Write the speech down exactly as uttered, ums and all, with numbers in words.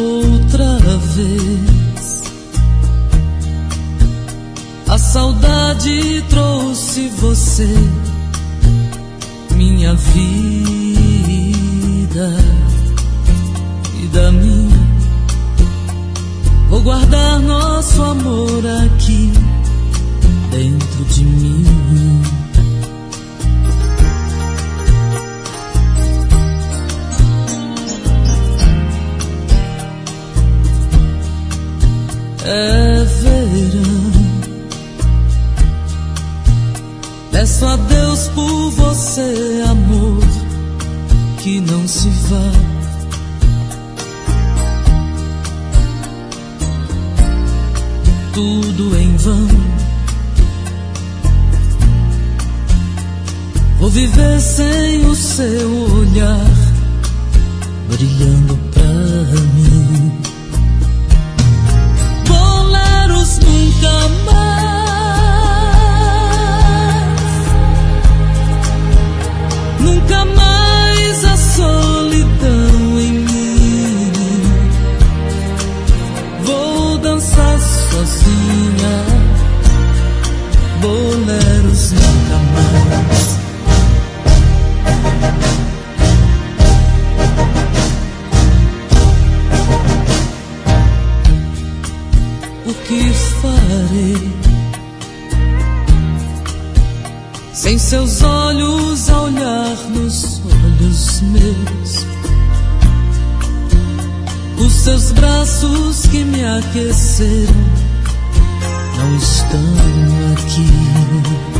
outra vez. A saudade trouxe você, minha vida, e da minha. Vou guardar nosso amor aqui dentro de mim. É verão, peço a Deus por você, amor, que não se vá. Tudo em vão, vou viver sem o seu olhar brilhando pra mim. Boleros nunca mais, nunca mais a solidão em mim. Vou dançar sozinha, boleros nunca mais. O que farei sem seus olhos a olhar nos olhos meus? Os seus braços que me aqueceram não estão aqui.